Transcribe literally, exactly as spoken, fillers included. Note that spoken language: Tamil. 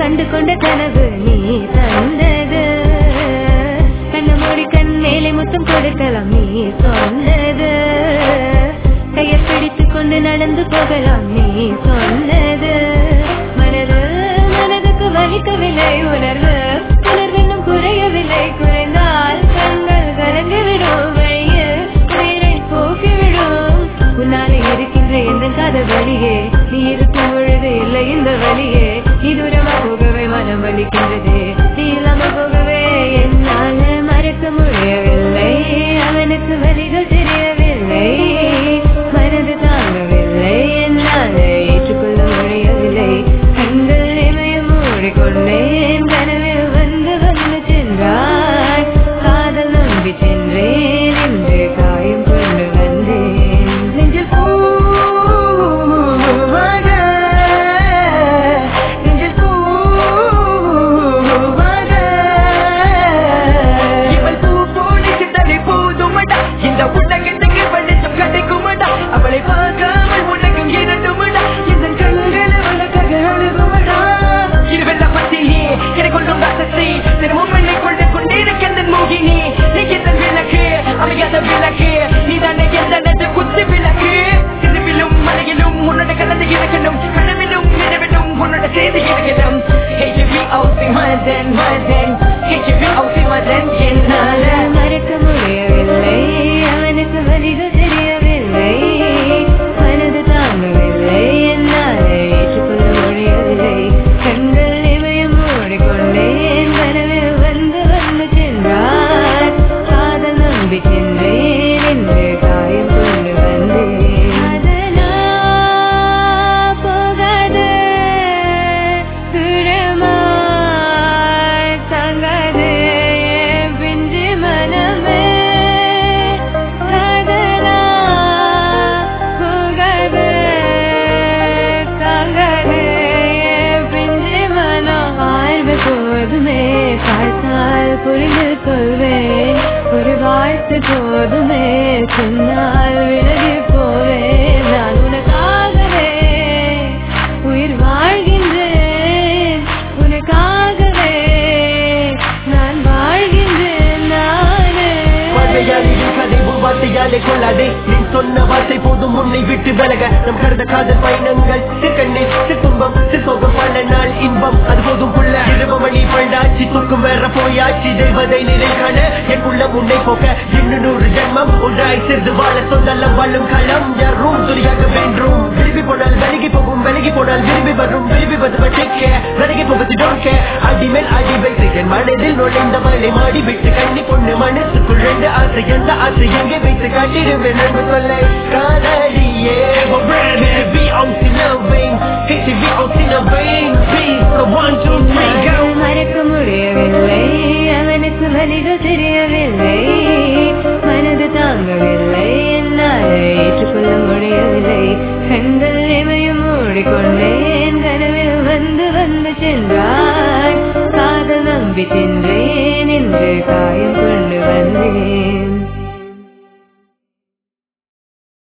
கண்டு கொண்ட கனவு நீ தந்தது கண்ண மூடி கண் மேலே முத்தம் கொடுக்கலாம் நீ சொன்னது கையை பிடித்துக் கொண்டு நடந்து போகலாம் நீ சொன்னது மனது மனதுக்கு வலிக்கவில்லை உணர்வு உணர்வென்னும் குறையவில்லை குறைந்தால் கண்கள் கலந்துவிடும் வழியில் உயிரை போக்கிவிடும் உன்னாலே இருக்கின்ற எந்த காதல் வழியே நீ இருக்கும் பொழுது இல்லை இந்த வழியே நீ தூரமா போகவே மனம் வலிக்கின்றது நீ இல்லாம போகவே என்னால மறக்க முடியவில்லை அவனுக்கு வழிகள் தெரியவில்லை மனது தாங்கவில்லை என்னால ஏற்றுக்கொள்ள முடியவில்லை கண்கள் இமயம் மூடிக்கொண்டேன் கனவில் வந்து வந்து சென்றான் காதல் நம்பி சென்றேன் என்று காயம் கொண்டு வந்தேன் நெஞ்சில் பூவாக நெஞ்சில் பூவாக இவள் பூ போலிக்கிட்டதை போதுமடா இந்த உலகத்துக்கு வெளிச்சம் கிடைக்குமடா அவளை பார்க்காமல் உலகம் இரண்டுமடா இந்த கண்களை உனக்காக அழுகுமடா இருவெல்லாம் பத்தியே கிடைக்கொள்ளும் ரசத்தை தினமும் என்னை கொண்டு கொண்டிருக்கின்ற மோகினி நீ எந்த விளக்கு அமையாத விளக்கு நீ தானே எந்த நெஞ்ச குத்து விளக்கு திருவிலும் மலையிலும் உன்னோட கலந்து இருக்கணும் கனவிலும் நினைவிலும் உன்னோட செய்தி இருக்கணும் மதன் மதன் மதன் என்னால மறக்க முடியவில்லை அவனுக்கு வழிகள் தெரியவில்லை மனது தாங்கவில்லை என்னால ஏற்றுக்கொள்ள முடியவில்லை கண்கள் இமயம் மூடிக்கொண்டேன் கனவில் வந்து வந்து சென்றார் காதல் நம்பி சென்றேன் என்று காயம் கொண்டு வந்தேன் அதனா போகாத சுரமாய் தங்காதே பிஞ்சு மனமே அதனா போகாத தங்காதே பிஞ்சு மனம் ஆழ்வு போதுமே பார்த்தால் புரிந்து கொள்வேன் ஒரு வாழ்த்து போதுமே சொன்னால் விலகி போவேன் நான் உனக்காகவே உயிர் வாழ்கின்றேன் உனக்காகவே நான் வாழ்கின்றேன் நானே கதை வார்த்தையாலே கொள்ளாதே நீ சொன்ன வார்த்தை போதும் உன்னை விட்டு விலக நம் கடந்த காதல் பயணங்கள் சிற்கண்ணே சிற்துன்பம் சிற்சோகம் பல நாள் இன்பம் அது போதும் புள்ள இருபமணி பண்டாச்சி தூக்கம் வேற போயாச்சி தெய்வதை நிலை காண என் உள்ளம் உன்னை போக்க இன்னும் நூறு ஜென்மம் ஒன்றாய் சேர்ந்து வாழ சொந்தல்ல வாழும் களம் யாரும் துணியாக வென்றும் விரும்பி போனால் விலகி போகும் விலகி போனால் விரும்பி வரும் விரும்பி வந்து விலகி போவது டோன்கே அடிமேல் அடி வைத்து என் மனதில் நுழைந்த வலை மாடி விட்டு கண்ணி பொண்ணு மனசுக்குள் ரெண்டு ஆசை எந்த ஆசை எங்கே வைத்து காட்டிடுவேன் என்று சொல்ல காதலியே மறக்க முடியவில்லை அவனுக்கு வழிகள் தெரியவில்லை மனது தாங்கவில்லை என்னால் ஏற்றுக்கொள்ள முடியவில்லை கண்கள் இமயம் மூடிக்கொண்டேன் கனவில் வந்து வந்து சென்றான் காதல் நம்பி சென்றேன் என்று காயம் கொண்டு வந்தேன்